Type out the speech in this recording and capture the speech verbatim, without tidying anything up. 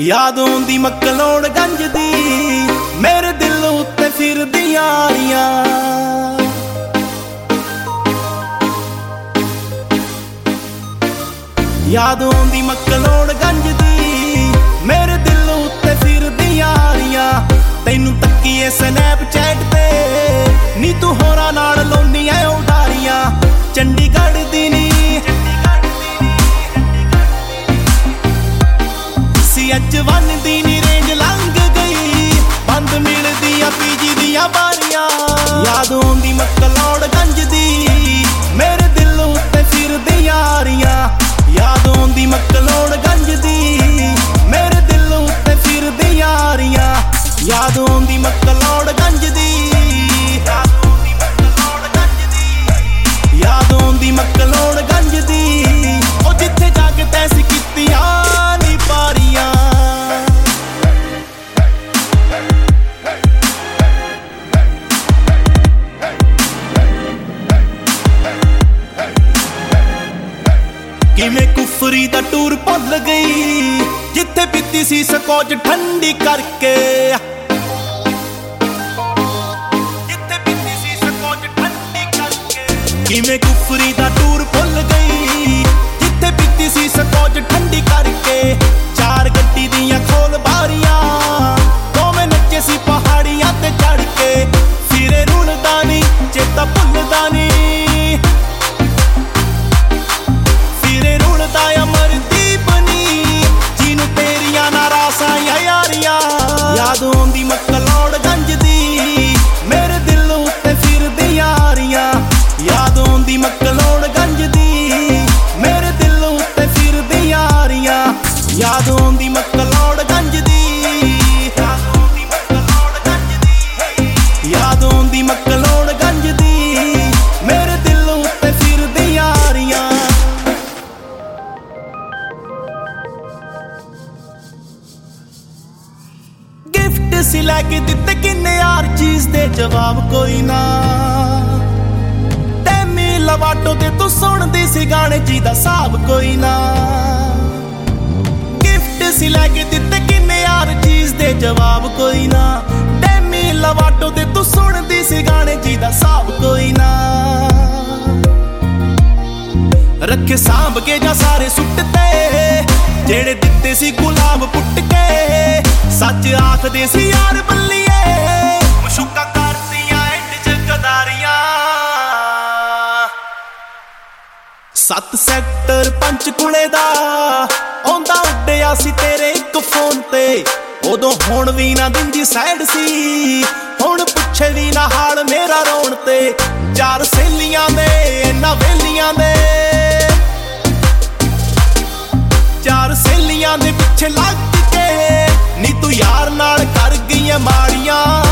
याद आउंदी मकलोड़गंज दी मेरे दिल उत्ते फिरदियां यारियां। याद आउंदी मकलोड़गंज दी मेरे दिल उत्ते फिरदियां यारियां। तैनू तक्कीए स्नैपचैट ते नी तू होरां नाल लाउंदियां उडारियां। चंडीगढ़ दी नी सी एच वन दी नी रेंज लंघ गई, बंद मिलदियां पीजी दियां बारियां। याद आउंदी मकलोड़गंज दी मेरे दिल उत्ते फिरदियां यारियां। याद आउंदी मकलोड़गंज दी मेरे दिल उत्ते फिरदियां यारियां। याद आउंदी मकलोड़गंज दी याद आउंदी मकलोड़गंज दी ओ जिथे जाके तैसी कीतियां नी पारियां। किवें कुफरी दा टूर भुल गई जिथे पीती सी स्कॉच ठंडी करके। जिथे पीती सी स्कॉच ठंडी करके। किवें कुफरी दा टूर भुल गई जिथे पीती सी स्कॉच ठंडी करके। चार गड्डी दियां खोल बारियां दोवें नच्चे सी पहाड़ियां ते चढ़ के। फिरे रुलदा नी चेता भुलदा नी, फिरे रुलदा अमरदीप नी जिनू तेरियां नारासां यारियां। याद आउंदी मकलोड़गंज दी मेरे दिल उत्ते फिरदियां यारियां। याद आउंदी मकलोड़गंज दी मेरे दिल उत्ते फिरदियां यारियां। याद आउंदी मकलोड़गंज दी याद आउंदी मकलोड़गंज दी मेरे दिल उत्ते फिरदियां यारियां। गिफ्ट सी लैके दित्ते किन्ने यार चीज दे जवाब कोई ना। टैमी लवाटो ते तू सुनदी सी गाने जी दा साब कोई ना। गिफ्ट सी लैके दित्ते किन्ने यार चीज दे जवाब कोई ना। टैमी लवाटो ते तू सुनदी सी गाने जी दा साब कोई ना। रखे सांभ के जा सारे सुट्टते जेड़े दित्ते सी गुलाब पुट के। सच आखदे सी यार बल्लिए मशूका करदियां एंड च गदारियां। सत्त सैक्टर पंचकुले दा आउंदा उड्डिया सी तेरे इक फोन ते। उदों हुण भी ना दिंदी सैड सी हुण पुछे भी ना हाल मेरा रोण ते। चार सहेलियां दे इन्ना वेलियां दे चार सहेलियां दे पिछे लग के नी तू यार नाल कर गई माड़ियां।